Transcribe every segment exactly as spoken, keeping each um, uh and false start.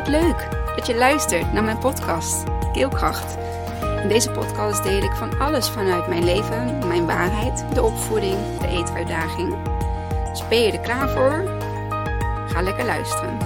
Wat leuk dat je luistert naar mijn podcast, Keelkracht. In deze podcast deel ik van alles vanuit mijn leven, mijn waarheid, de opvoeding, de eetuitdaging. Dus ben je er klaar voor? Ga lekker luisteren.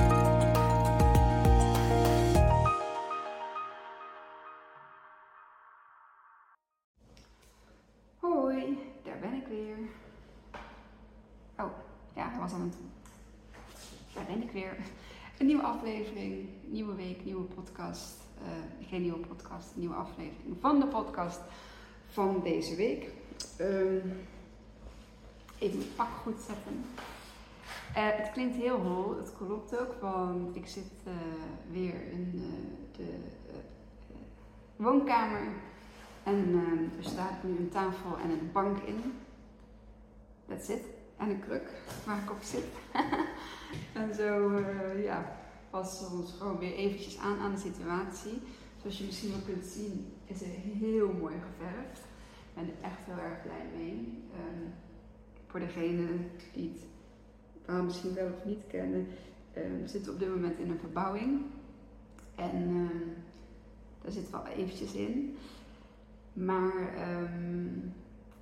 Hoi, daar ben ik weer. Oh, ja, hij was aan het... Daar ben ik weer. Een nieuwe aflevering, nieuwe week, nieuwe podcast. Uh, geen nieuwe podcast, een nieuwe aflevering van de podcast van deze week. Um, even mijn pak goed zetten. Uh, het klinkt heel hol, het klopt ook, want ik zit uh, weer in uh, de uh, woonkamer. En uh, er staat nu een tafel en een bank in. That's it. En een kruk waar ik op zit. En zo, uh, ja, passen we ons gewoon weer eventjes aan aan de situatie. Zoals je misschien wel kunt zien, is het heel mooi geverfd. Ik ben er echt heel erg blij mee. Um, voor degenen die het verhaal misschien wel of niet kennen, um, we zitten op dit moment in een verbouwing. En um, daar zit wel eventjes in. Maar um,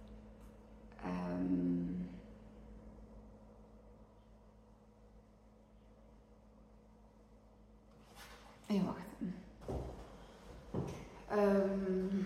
um, even wachten. Um,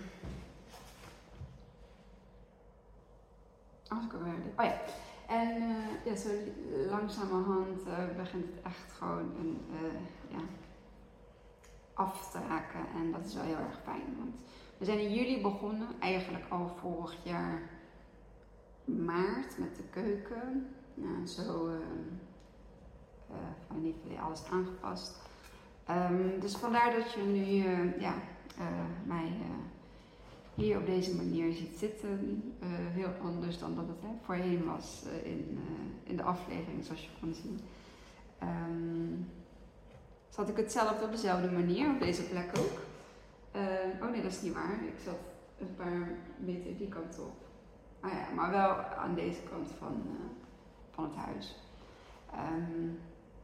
als ik alweer. Oh ja. En uh, ja, zo langzamerhand uh, begint het echt gewoon een, uh, ja, af te raken. En dat is wel heel erg fijn. Want we zijn in juli begonnen, eigenlijk al vorig jaar maart met de keuken. Ja, zo uh, uh, van niet alles aangepast. Um, dus vandaar dat je nu uh, ja, uh, mij uh, hier op deze manier ziet zitten. Uh, heel anders dan dat het hè, voorheen was uh, in, uh, in de aflevering, zoals je kon zien. Um, zat ik hetzelfde op dezelfde manier, op deze plek ook. Uh, oh nee, dat is niet waar. Ik zat een paar meter die kant op. Ah ja, maar wel aan deze kant van, uh, van het huis. Um,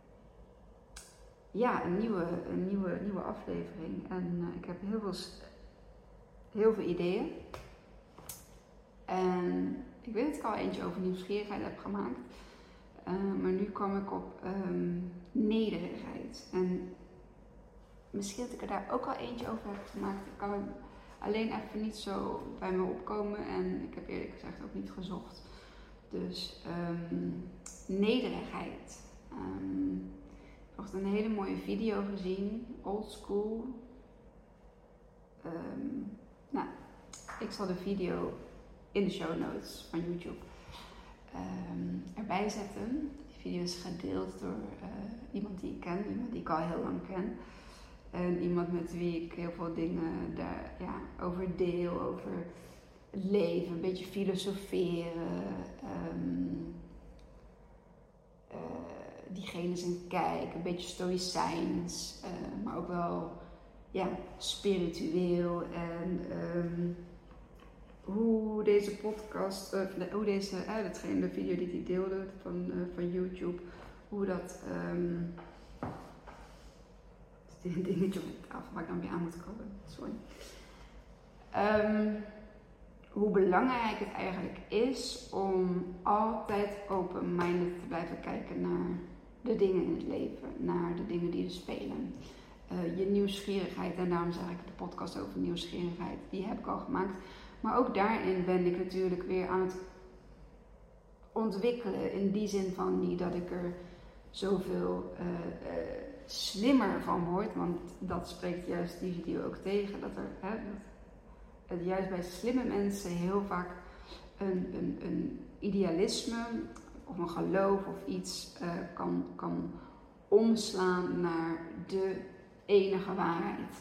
Ja, een nieuwe, een nieuwe, nieuwe aflevering. En uh, ik heb heel veel, heel veel ideeën. En ik weet dat ik al eentje over nieuwsgierigheid heb gemaakt. Uh, maar nu kwam ik op um, nederigheid. En misschien dat ik er daar ook al eentje over heb gemaakt. Ik kan alleen even niet zo bij me opkomen. En ik heb eerlijk gezegd ook niet gezocht. Dus um, nederigheid. Um, Ik heb een hele mooie video gezien, old school. Um, nou, ik zal de video in de show notes van YouTube um, erbij zetten. Die video is gedeeld door uh, iemand die ik ken, iemand die ik al heel lang ken. En iemand met wie ik heel veel dingen daar, ja, over deel, over het leven, een beetje filosoferen. Um, uh, diegene zijn kijk, een beetje stoïcijns, uh, maar ook wel ja, spiritueel. En um, hoe deze podcast, uh, hoe deze, uh, datgene, de video die hij deelde van, uh, van YouTube, hoe dat, um, is dit een dingetje op de tafel waar ik dan weer aan moet komen, sorry. Um, hoe belangrijk het eigenlijk is om altijd open-minded te blijven kijken naar de dingen in het leven, naar de dingen die er spelen. Uh, je nieuwsgierigheid, en daarom zeg ik de podcast over nieuwsgierigheid, die heb ik al gemaakt. Maar ook daarin ben ik natuurlijk weer aan het ontwikkelen. In die zin van niet dat ik er zoveel uh, uh, slimmer van word, want dat spreekt juist die video ook tegen. Dat er, hè, dat het juist bij slimme mensen heel vaak een, een, een idealisme of een geloof of iets uh, kan, kan omslaan naar de enige waarheid.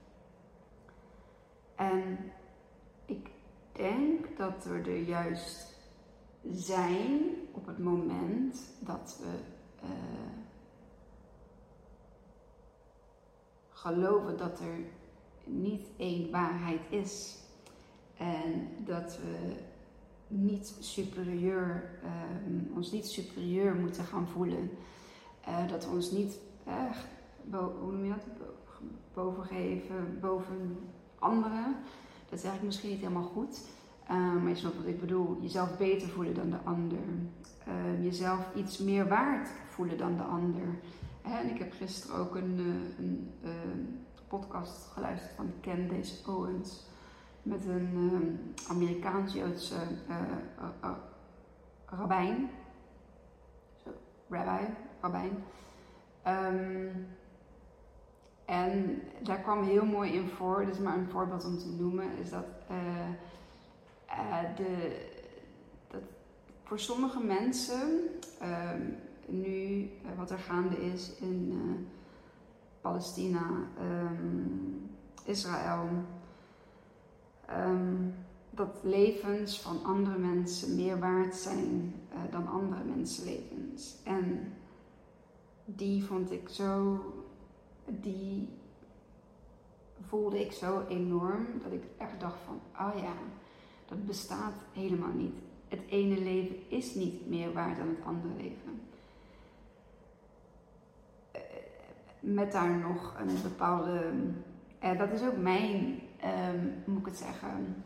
En ik denk dat we er juist zijn op het moment dat we uh, geloven dat er niet één waarheid is. En dat we niet superieur, um, ons niet superieur moeten gaan voelen. Uh, dat we ons niet uh, bo- hoe noem je dat? Bovengeven, boven anderen. Dat is eigenlijk misschien niet helemaal goed. Uh, maar je snapt wat ik bedoel. Jezelf beter voelen dan de ander. Uh, jezelf iets meer waard voelen dan de ander. Hè? En ik heb gisteren ook een, uh, een uh, podcast geluisterd van Candace Owens. Met een uh, Amerikaans-Joodse uh, uh, uh, rabbijn. Zo, rabbi, rabbijn. Um, en daar kwam heel mooi in voor, dus maar een voorbeeld om te noemen, is dat, uh, uh, de, dat voor sommige mensen uh, nu uh, wat er gaande is in uh, Palestina, um, Israël, um, dat levens van andere mensen meer waard zijn uh, dan andere mensenlevens. En die vond ik zo, die voelde ik zo enorm dat ik echt dacht van, oh ja, dat bestaat helemaal niet. Het ene leven is niet meer waard dan het andere leven. Met daar nog een bepaalde, eh, dat is ook mijn, eh, moet ik het zeggen,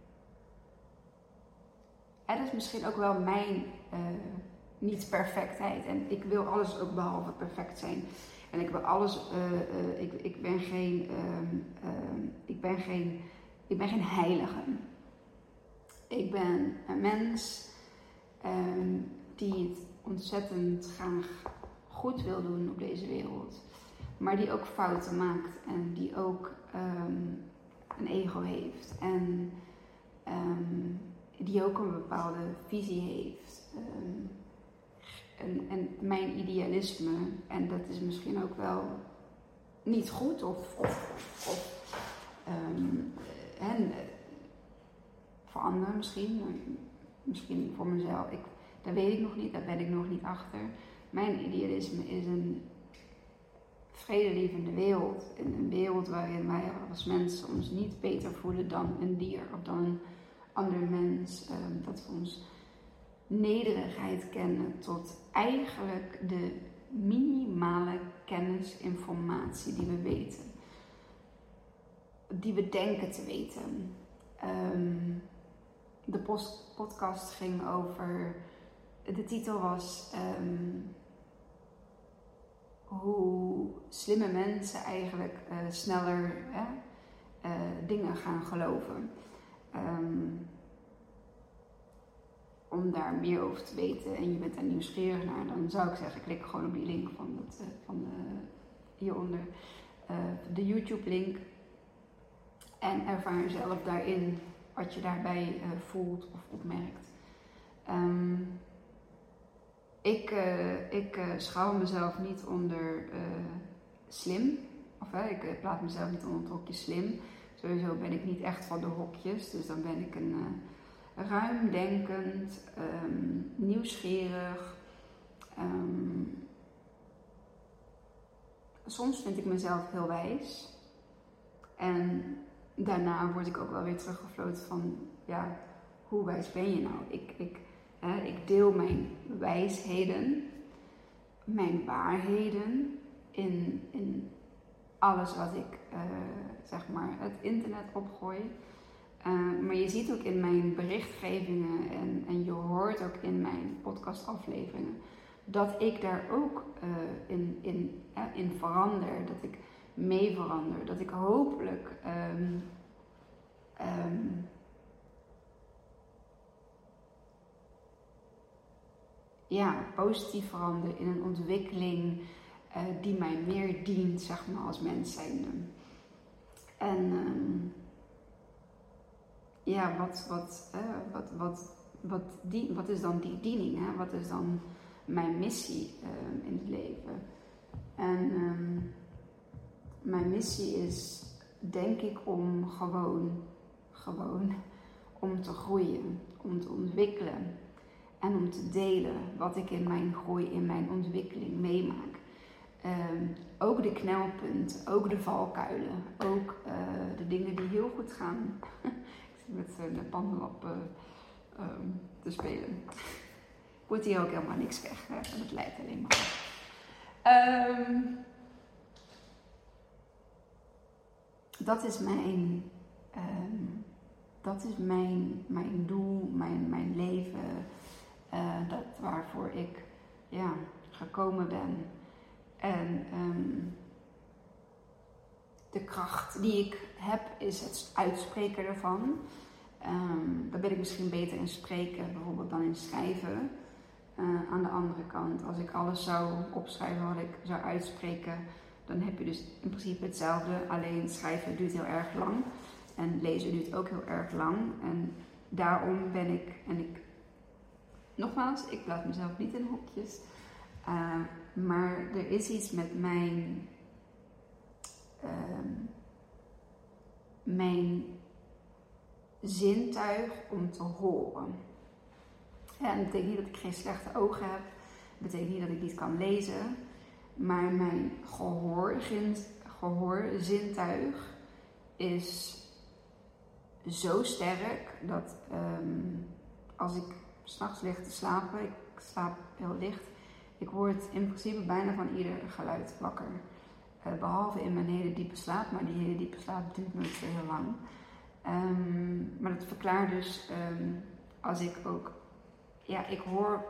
eh, dat is misschien ook wel mijn uh, niet-perfectheid. En ik wil alles ook behalve perfect zijn. En ik wil alles, uh, uh, ik, ik ben geen, uh, uh, ik ben geen, ik ben geen heilige. Ik ben een mens um, die het ontzettend graag goed wil doen op deze wereld. Maar die ook fouten maakt en die ook um, een ego heeft. En um, die ook een bepaalde visie heeft. Um, en, en mijn idealisme, en dat is misschien ook wel niet goed of, of, of um, en, voor anderen misschien, misschien voor mezelf, ik, dat weet ik nog niet, daar ben ik nog niet achter. Mijn idealisme is een vredelievende wereld, in een wereld waarin wij als mensen ons niet beter voelen dan een dier of dan een ander mens, um, dat we ons nederigheid kennen tot eigenlijk de minimale kennis, informatie die we weten, die we denken te weten. Um, de post- podcast ging over, de titel was um, hoe slimme mensen eigenlijk uh, sneller uh, uh, dingen gaan geloven. Um, om daar meer over te weten en je bent daar nieuwsgierig naar, dan zou ik zeggen, klik gewoon op die link van, dat, uh, van uh, hieronder, uh, de YouTube link, en ervaar zelf daarin wat je daarbij uh, voelt of opmerkt. Um, ik uh, ik uh, schouw mezelf niet onder uh, slim, of uh, ik uh, plaats mezelf niet onder het hokje slim. Sowieso ben ik niet echt van de hokjes, dus dan ben ik een uh, ruimdenkend, um, nieuwsgierig. Um, soms vind ik mezelf heel wijs. En daarna word ik ook wel weer teruggefloten van, ja, hoe wijs ben je nou? Ik, ik, hè, ik deel mijn wijsheden, mijn waarheden in, in alles wat ik, uh, zeg maar, het internet opgooi. Uh, maar je ziet ook in mijn berichtgevingen en, en je hoort ook in mijn podcastafleveringen dat ik daar ook uh, in, in, uh, in verander, dat ik mee verander, dat ik hopelijk um, um, ja, positief verander in een ontwikkeling uh, die mij meer dient, zeg maar, als mens zijnde. En um, ja, wat, wat, uh, wat, wat, wat, die, wat is dan die diening? Hè? Wat is dan mijn missie uh, in het leven? En um, mijn missie is, denk ik, om gewoon, gewoon, om te groeien, om te ontwikkelen en om te delen wat ik in mijn groei, in mijn ontwikkeling meemaak. Um, ook de knelpunten, ook de valkuilen, ook uh, de dingen die heel goed gaan. Ik zit met uh, de pandenlap uh, um, te spelen. Wordt hier ook helemaal niks weg, hè? Het lijkt alleen maar. Um, dat is mijn, um, dat is mijn, mijn doel, mijn, mijn leven. Uh, dat waarvoor ik ja, gekomen ben. En um, de kracht die ik heb is het uitspreken ervan. Um, daar ben ik misschien beter in spreken, bijvoorbeeld dan in schrijven. Uh, aan de andere kant, als ik alles zou opschrijven wat ik zou uitspreken, dan heb je dus in principe hetzelfde. Alleen schrijven duurt heel erg lang en lezen duurt ook heel erg lang. En daarom ben ik, en ik, nogmaals, ik plaats mezelf niet in hokjes. Uh, maar er is iets met mijn, uh, mijn zintuig om te horen. Ja, dat betekent niet dat ik geen slechte ogen heb. Dat betekent niet dat ik niet kan lezen. Maar mijn gehoor, gehoorzintuig is zo sterk dat um, als ik 's nachts lig te slapen, ik slaap heel licht, ik word in principe bijna van ieder geluid wakker. Uh, behalve in mijn hele diepe slaap, maar die hele diepe slaap duurt nooit zo heel lang. Um, maar dat verklaart dus um, als ik ook, ja, ik hoor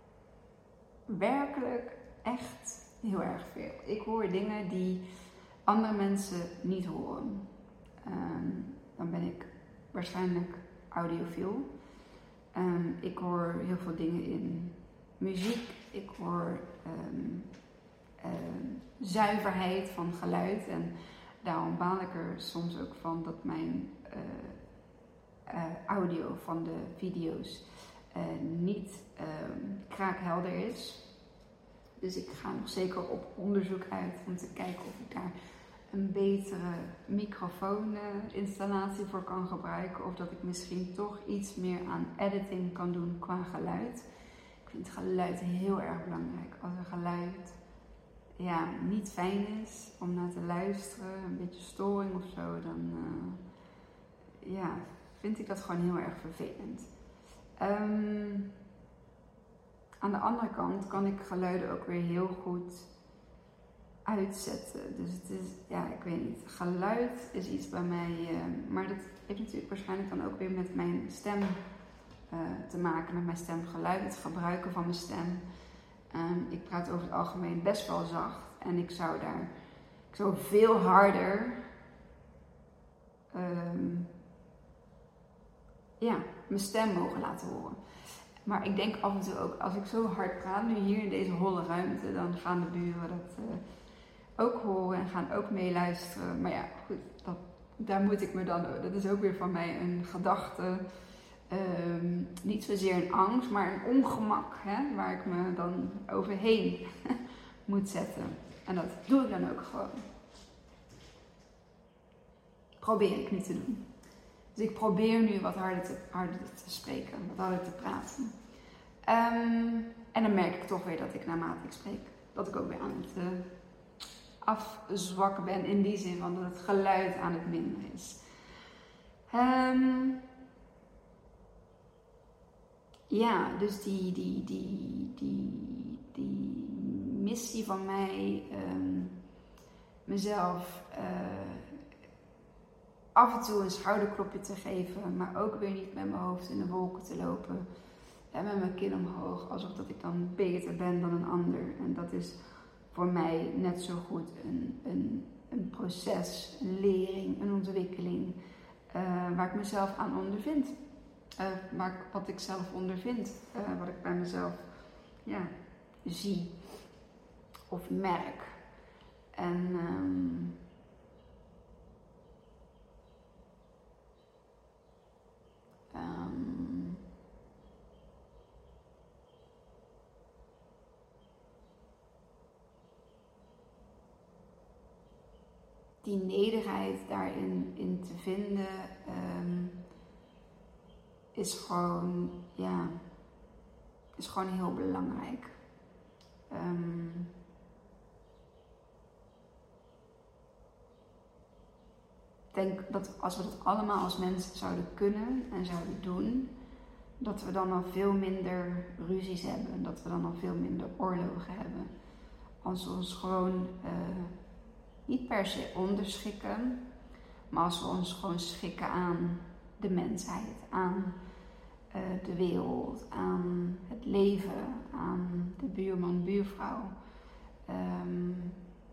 werkelijk echt heel erg veel. Ik hoor dingen die andere mensen niet horen. Um, dan ben ik waarschijnlijk audiofiel. Um, ik hoor heel veel dingen in muziek. Ik hoor um, um, zuiverheid van geluid. En daarom baal ik er soms ook van dat mijn uh, uh, audio van de video's uh, niet um, kraakhelder is. Dus ik ga nog zeker op onderzoek uit om te kijken of ik daar een betere microfooninstallatie voor kan gebruiken. Of dat ik misschien toch iets meer aan editing kan doen qua geluid. Ik vind geluid heel erg belangrijk. Als een geluid ja, niet fijn is om naar te luisteren, een beetje storing of zo, dan uh, ja, vind ik dat gewoon heel erg vervelend. Um, aan de andere kant kan ik geluiden ook weer heel goed uitzetten. Dus het is, ja, ik weet niet. Geluid is iets bij mij, uh, maar dat heeft natuurlijk waarschijnlijk dan ook weer met mijn stem uh, te maken, met mijn stemgeluid, het gebruiken van mijn stem. Um, ik praat over het algemeen best wel zacht en ik zou daar, ik zou veel harder, um, ja, mijn stem mogen laten horen. Maar ik denk af en toe ook, als ik zo hard praat, nu hier in deze holle ruimte, dan gaan de buren dat uh, ook horen en gaan ook meeluisteren. Maar ja, goed, dat, daar moet ik me dan, dat is ook weer van mij een gedachte, um, niet zozeer een angst, maar een ongemak, hè, waar ik me dan overheen moet zetten. En dat doe ik dan ook gewoon. Probeer ik niet te doen. Dus ik probeer nu wat harder te, harder te spreken, wat harder te praten. Um, en dan merk ik toch weer dat ik naarmate ik spreek, dat ik ook weer aan het uh, afzwakken ben. In die zin van dat het geluid aan het minderen is. Um, ja, dus die, die, die, die, die missie van mij, um, mezelf Uh, af en toe een schouderklopje te geven, maar ook weer niet met mijn hoofd in de wolken te lopen. En met mijn kin omhoog, alsof dat ik dan beter ben dan een ander. En dat is voor mij net zo goed een, een, een proces, een lering, een ontwikkeling, uh, waar ik mezelf aan ondervind. Uh, waar ik, wat ik zelf ondervind, uh, wat ik bij mezelf ja, zie of merk. En Um, Um, die nederigheid daarin in te vinden um, is gewoon, ja, is gewoon heel belangrijk. Um, Ik denk dat als we dat allemaal als mensen zouden kunnen en zouden doen, dat we dan al veel minder ruzies hebben en dat we dan al veel minder oorlogen hebben. Als we ons gewoon uh, niet per se onderschikken, Maar als we ons gewoon schikken aan de mensheid, aan uh, de wereld, aan het leven, aan de buurman, buurvrouw. Um,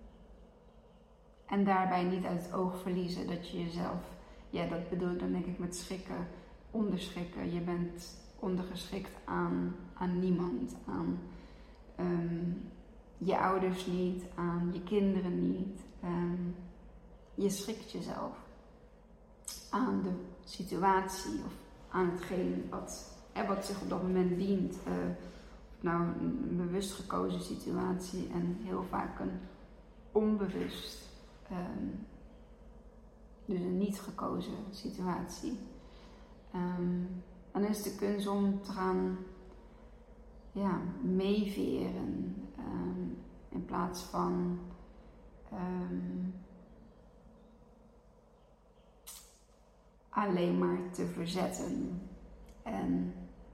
en daarbij niet uit het oog verliezen dat je jezelf, ja dat bedoel ik dan denk ik met schikken, onderschikken. Je bent ondergeschikt aan, aan niemand, aan um, je ouders niet, aan je kinderen niet. Um, je schikt jezelf aan de situatie of aan hetgeen wat, hè, wat zich op dat moment dient. Uh, nou, een bewust gekozen situatie en heel vaak een onbewust, um, dus een niet gekozen situatie. Um, dan is de kunst om te gaan ja, meeveren um, in plaats van um, alleen maar te verzetten. En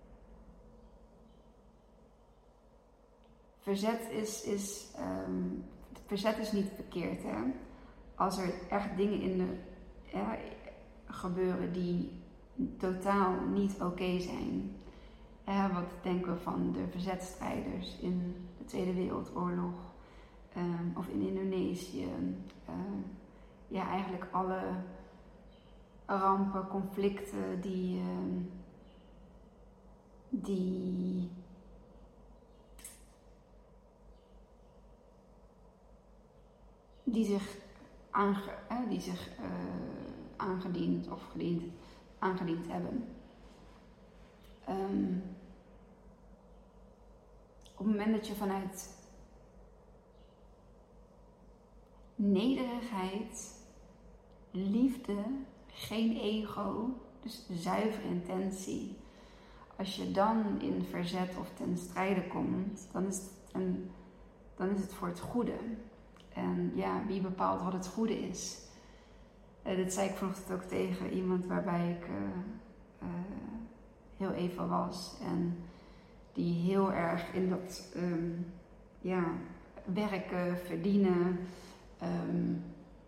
verzet is, is, um, verzet is niet verkeerd, hè? Als er echt dingen in de, ja, gebeuren die totaal niet oké okay zijn. Eh, wat denken we van de verzetstrijders in de Tweede Wereldoorlog um, of in Indonesië. Um, ja, eigenlijk alle rampen, conflicten die, um, die die zich, aange, eh, die zich uh, aangediend of gediend, aangediend hebben. Um, op het moment dat je vanuit nederigheid, liefde, geen ego, dus zuivere intentie, als je dan in verzet of ten strijde komt, dan is het, een, dan is het voor het goede. En ja, wie bepaalt wat het goede is? Uh, dit zei ik vanochtend ook tegen iemand waarbij ik uh, uh, heel even was. En die heel erg in dat um, ja, werken, verdienen. Um,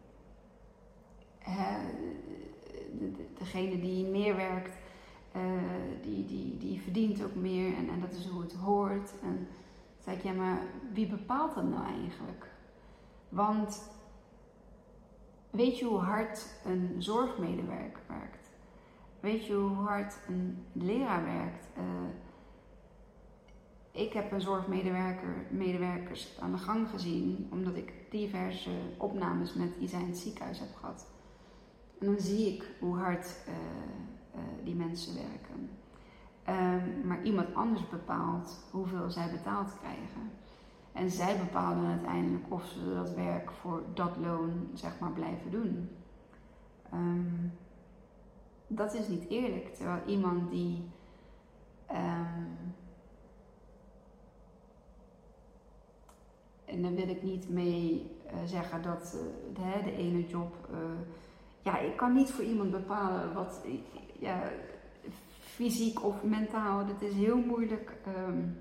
hè, de, de, degene die meer werkt, uh, die, die, die verdient ook meer. En, en dat is hoe het hoort. En toen zei ik, ja, maar wie bepaalt dat nou eigenlijk? Want weet je hoe hard een zorgmedewerker werkt? Weet je hoe hard een leraar werkt? Uh, ik heb een zorgmedewerker medewerkers aan de gang gezien, omdat ik diverse opnames met Isa in het ziekenhuis heb gehad. En dan zie ik hoe hard uh, uh, die mensen werken. Um, maar iemand anders bepaalt hoeveel zij betaald krijgen. En zij bepalen uiteindelijk of ze dat werk voor dat loon, zeg maar, blijven doen. Um, dat is niet eerlijk. Terwijl iemand die um, en daar wil ik niet mee uh, zeggen dat uh, de, de ene job, uh, ja, ik kan niet voor iemand bepalen wat, ja, fysiek of mentaal, dat is heel moeilijk um,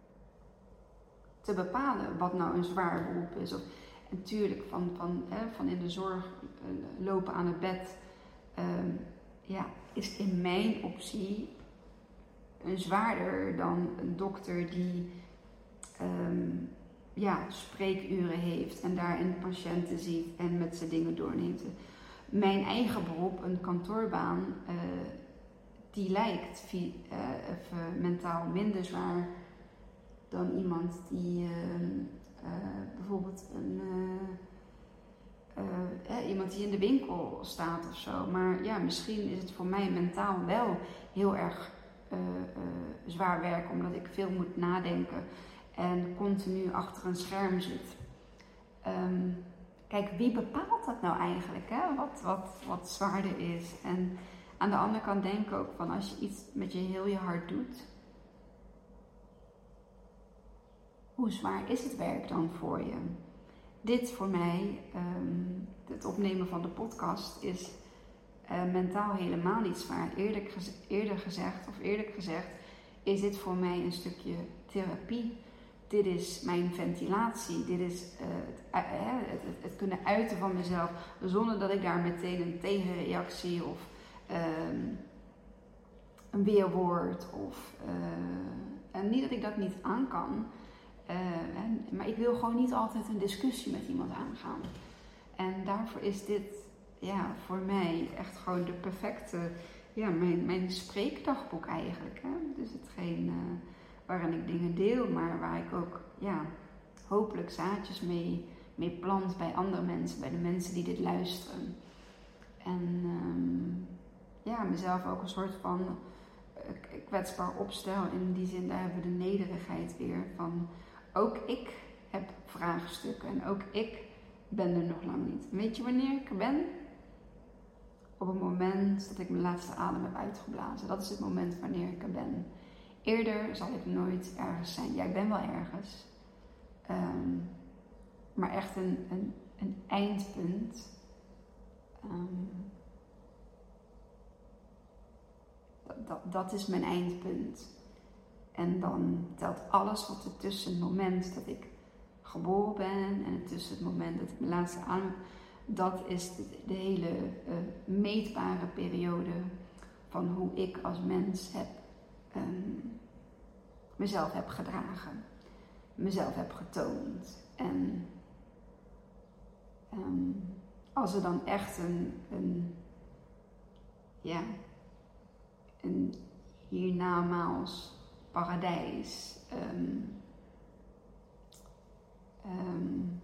te bepalen wat nou een zwaar beroep is. Of, natuurlijk van, van, hè, van in de zorg uh, lopen aan het bed, um, ja, is in mijn optie een zwaarder dan een dokter die um, ja, spreekuren heeft en daarin patiënten ziet en met zijn dingen doorneemt. Mijn eigen beroep, een kantoorbaan, uh, die lijkt vi- uh, even mentaal minder zwaar dan iemand die uh, uh, bijvoorbeeld een, uh, uh, uh, iemand die in de winkel staat of zo. Maar ja, misschien is het voor mij mentaal wel heel erg uh, uh, zwaar werk, omdat ik veel moet nadenken en continu achter een scherm zit. Um, kijk, wie bepaalt dat nou eigenlijk? Hè? Wat, wat, wat zwaarder is. En aan de andere kant denk ik ook van, als je iets met je heel je hart doet, hoe zwaar is het werk dan voor je? Dit voor mij, um, het opnemen van de podcast, is uh, mentaal helemaal niet zwaar. Eerlijk gez- eerder gezegd, of eerlijk gezegd, is dit voor mij een stukje therapie. dit is mijn ventilatie, dit is uh, het, uh, het, het, het kunnen uiten van mezelf, zonder dat ik daar meteen een tegenreactie of uh, een weerwoord of uh, en niet dat ik dat niet aan kan, uh, en, maar ik wil gewoon niet altijd een discussie met iemand aangaan. En daarvoor is dit ja, voor mij echt gewoon de perfecte, ja, mijn, mijn spreekdagboek eigenlijk. Hè? Dus hetgeen uh, waarin ik dingen deel, maar waar ik ook ja, hopelijk zaadjes mee, mee plant bij andere mensen, bij de mensen die dit luisteren. En um, ja, mezelf ook een soort van uh, kwetsbaar opstel. In die zin, daar hebben we de nederigheid weer van, ook ik heb vraagstukken en ook ik ben er nog lang niet. Weet je wanneer ik er ben? Op het moment dat ik mijn laatste adem heb uitgeblazen. Dat is het moment wanneer ik er ben. Eerder zal ik nooit ergens zijn. Ja, ik ben wel ergens. Um, maar echt een, een, een eindpunt. Um, dat, dat, dat is mijn eindpunt. En dan telt alles wat er tussen het moment dat ik geboren ben en tussen het moment dat ik mijn laatste adem, dat is de, de hele uh, meetbare periode van hoe ik als mens heb, um, mezelf heb gedragen, mezelf heb getoond. En um, als er dan echt een, een ja, een hiernamaals paradijs, um, um,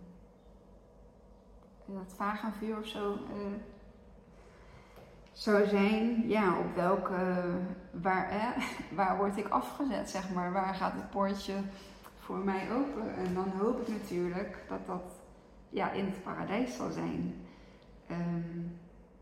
dat vagevuur of zo uh, zou zijn, ja, op welke, waar, eh, waar word ik afgezet, zeg maar, waar gaat het poortje voor mij open? En dan hoop ik natuurlijk dat dat ja, in het paradijs zal zijn. Um,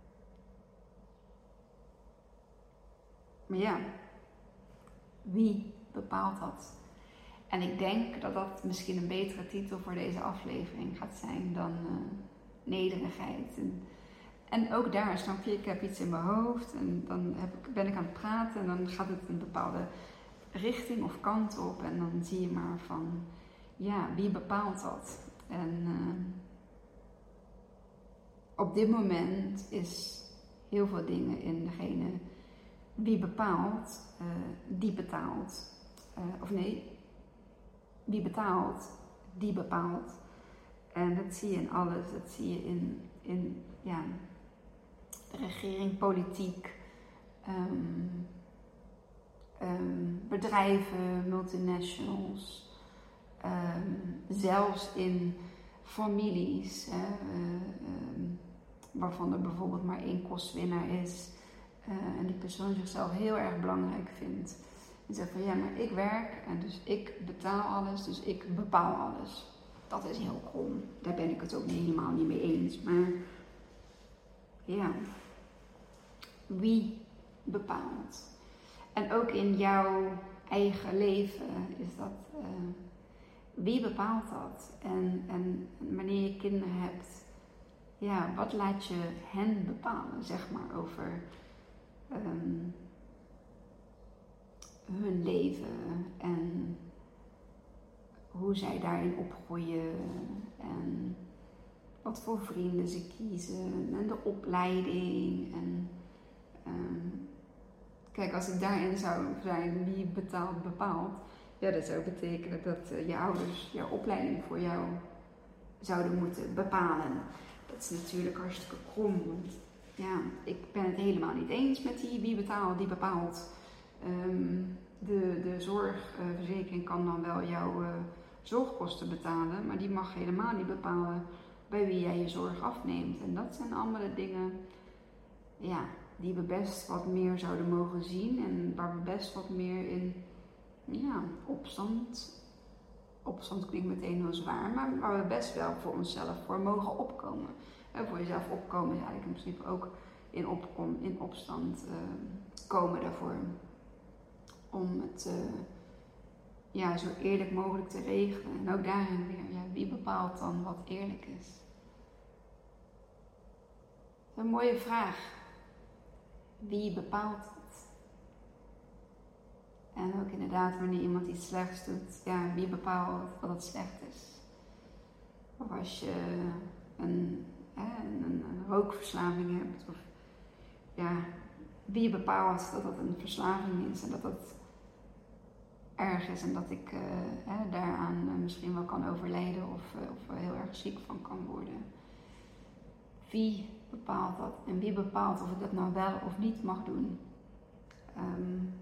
maar ja, wie bepaalt dat? En ik denk dat dat misschien een betere titel voor deze aflevering gaat zijn dan uh, nederigheid. En, en ook daar, snap je, ik heb iets in mijn hoofd en dan heb ik, ben ik aan het praten en dan gaat het een bepaalde richting of kant op. En dan zie je maar van, ja, wie bepaalt dat? En uh, op dit moment is heel veel dingen in degene wie bepaalt, uh, die betaalt. Uh, of nee, wie betaalt, die bepaalt. En dat zie je in alles. Dat zie je in, in ja, de regering, politiek, um, um, bedrijven, multinationals, um, zelfs in families, hè, uh, um, waarvan er bijvoorbeeld maar één kostwinnaar is uh, en die persoon zichzelf heel erg belangrijk vindt. En zegt van ja, maar ik werk en dus ik betaal alles, dus ik bepaal alles. Dat is heel krom. Daar ben ik het ook helemaal niet mee eens. Maar ja, wie bepaalt? En ook in jouw eigen leven is dat, uh, wie bepaalt dat? En, en wanneer je kinderen hebt, ja, wat laat je hen bepalen, zeg maar, over um, hun leven en hoe zij daarin opgroeien en wat voor vrienden ze kiezen en de opleiding. En um, kijk, als het daarin zou zijn wie betaalt, bepaalt, ja, dat zou betekenen dat uh, je ouders jouw opleiding voor jou zouden moeten bepalen. Dat is natuurlijk hartstikke krom, want ja, ik ben het helemaal niet eens met die wie betaalt, die bepaalt. Um, de, de zorgverzekering kan dan wel jouw uh, zorgkosten betalen, maar die mag helemaal niet bepalen bij wie jij je zorg afneemt. En dat zijn allemaal de dingen, ja, die we best wat meer zouden mogen zien en waar we best wat meer in, ja, opstand, opstand klinkt meteen heel zwaar, maar waar we best wel voor onszelf voor mogen opkomen. En voor jezelf opkomen is eigenlijk in principe ook in, opkom, in opstand uh, komen daarvoor. Om het uh, ja, zo eerlijk mogelijk te regelen. En ook daarin weer, ja, wie bepaalt dan wat eerlijk is? Dat is een mooie vraag. Wie bepaalt het? En ook inderdaad, wanneer iemand iets slechts doet, ja, wie bepaalt dat het slecht is? Of als je een, hè, een, een rookverslaving hebt, of ja, wie bepaalt dat dat een verslaving is en dat dat erg is en dat ik uh, hè, daaraan uh, misschien wel kan overlijden of, uh, of uh, heel erg ziek van kan worden. Wie bepaalt dat en wie bepaalt of ik dat nou wel of niet mag doen? Um,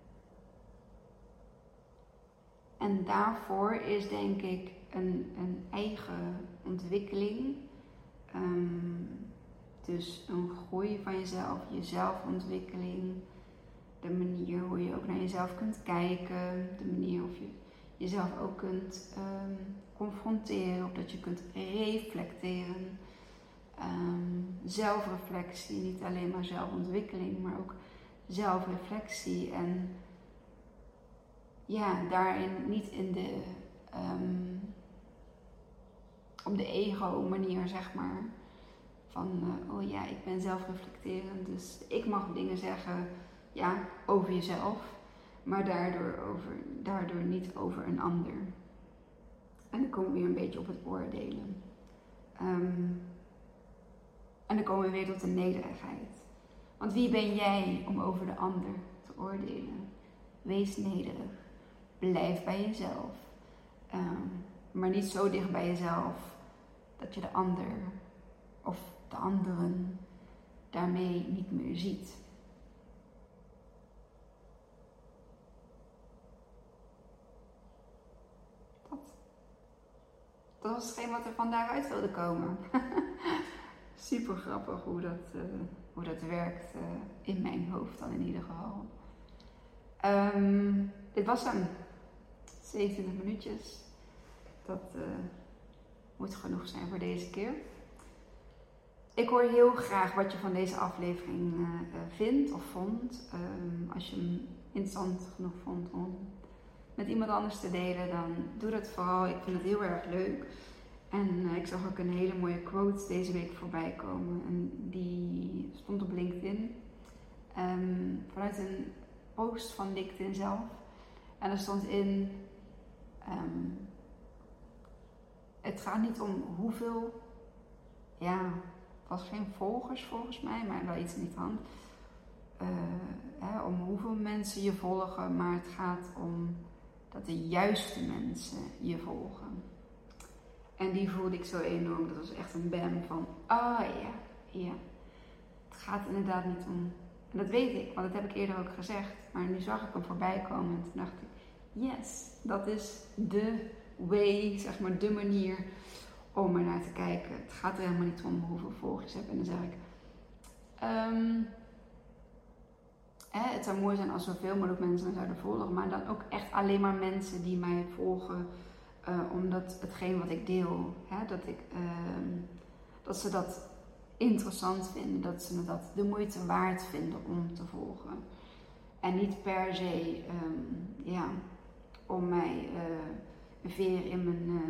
en daarvoor is denk ik een, een eigen ontwikkeling, um, dus een groei van jezelf, je zelfontwikkeling, de manier hoe je ook naar jezelf kunt kijken, de manier of je jezelf ook kunt um, confronteren, of dat je kunt reflecteren. Um, zelfreflectie, niet alleen maar zelfontwikkeling, maar ook zelfreflectie. En ja, daarin niet in de um, op de ego manier, zeg maar. Van, uh, oh ja, ik ben zelfreflecterend, dus ik mag dingen zeggen, ja, over jezelf, maar daardoor, over, daardoor niet over een ander. En dan komen we weer een beetje op het oordelen. Um, en dan komen we weer tot de nederigheid. Want wie ben jij om over de ander te oordelen? Wees nederig. Blijf bij jezelf. Um, maar niet zo dicht bij jezelf dat je de ander of de anderen daarmee niet meer ziet. Dat, dat was hetgeen wat er vandaag uit wilde komen. Super grappig hoe dat, uh, hoe dat werkt uh, in mijn hoofd dan in ieder geval. Um, dit was hem. zevenentwintig minuutjes. Dat uh, moet genoeg zijn voor deze keer. Ik hoor heel graag wat je van deze aflevering uh, vindt of vond. Um, als je hem interessant genoeg vond om met iemand anders te delen, dan doe dat vooral. Ik vind het heel erg leuk. En uh, ik zag ook een hele mooie quote deze week voorbij komen. En die stond op LinkedIn. Um, vanuit een post van LinkedIn zelf. En er stond in... Um, het gaat niet om hoeveel... Ja, het was geen volgers volgens mij, maar wel iets in die hand. Uh, hè, om hoeveel mensen je volgen, maar het gaat om dat de juiste mensen je volgen. En die voelde ik zo enorm. Dat was echt een bam van, ah oh, ja, ja. Het gaat inderdaad niet om... En dat weet ik, want dat heb ik eerder ook gezegd. Maar nu zag ik hem voorbij komen en toen dacht ik, yes, dat is de way, zeg maar, de manier om er naar te kijken. Het gaat er helemaal niet om hoeveel volgers je hebt. En dan zeg ik, um, hè, het zou mooi zijn als zoveel mogelijk mensen me zouden volgen. Maar dan ook echt alleen maar mensen die mij volgen. Uh, omdat hetgeen wat ik deel, hè, dat, ik, uh, dat ze dat interessant vinden, dat ze dat de moeite waard vinden om te volgen. En niet per se um, ja, om mij uh, een veer in mijn uh,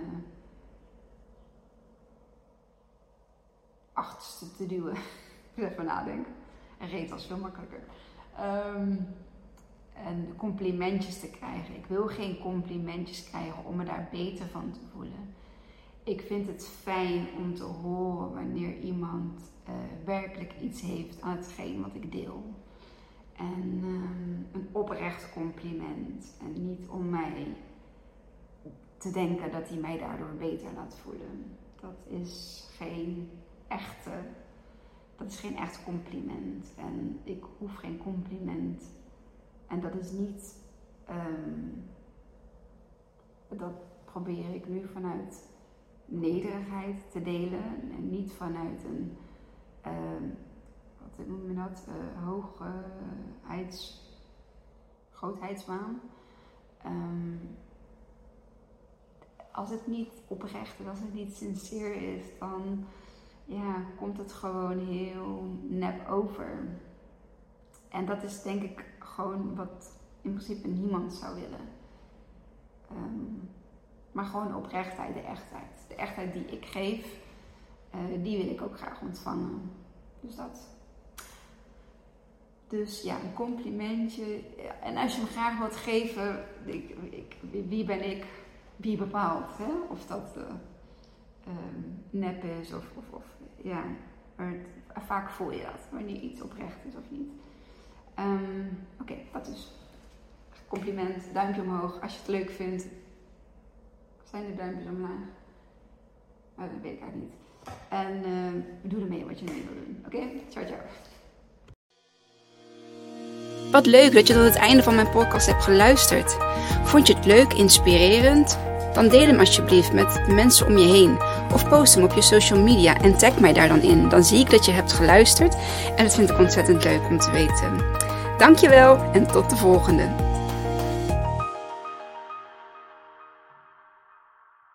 achterste te duwen. Even nadenken. En reet was veel makkelijker. Um, en complimentjes te krijgen. Ik wil geen complimentjes krijgen om me daar beter van te voelen. Ik vind het fijn om te horen wanneer iemand uh, werkelijk iets heeft aan hetgeen wat ik deel. En um, een oprecht compliment. En niet om mij te denken dat hij mij daardoor beter laat voelen. Dat is geen echte, dat is geen echt compliment. En ik hoef geen compliment. En dat is niet, um, dat probeer ik nu vanuit nederigheid te delen. En niet vanuit een, um, wat noem je dat, uh, hoogheids, grootheidswaan. Um, als het niet oprecht is, als het niet sincere is, dan ja, komt het gewoon heel nep over. En dat is denk ik gewoon wat in principe niemand zou willen. Um, maar gewoon de oprechtheid, de echtheid. De echtheid die ik geef, uh, die wil ik ook graag ontvangen. Dus dat. Dus ja, een complimentje. En als je hem graag wilt geven, ik, ik, wie ben ik? Wie bepaalt? Hè? Of dat uh, um, nep is of, of, of ja, maar het, vaak voel je dat, wanneer iets oprecht is of niet. Um, Oké, okay, dat is compliment, duimpje omhoog als je het leuk vindt. Zijn er duimpjes omlaag? Oh, dat weet ik eigenlijk niet. En uh, doe ermee wat je mee wil doen. Oké, okay? Ciao, ciao. Wat leuk dat je tot het einde van mijn podcast hebt geluisterd. Vond je het leuk, inspirerend? Dan deel hem alsjeblieft met de mensen om je heen. Of post hem op je social media en tag mij daar dan in. Dan zie ik dat je hebt geluisterd en dat vind ik ontzettend leuk om te weten. Dankjewel en tot de volgende.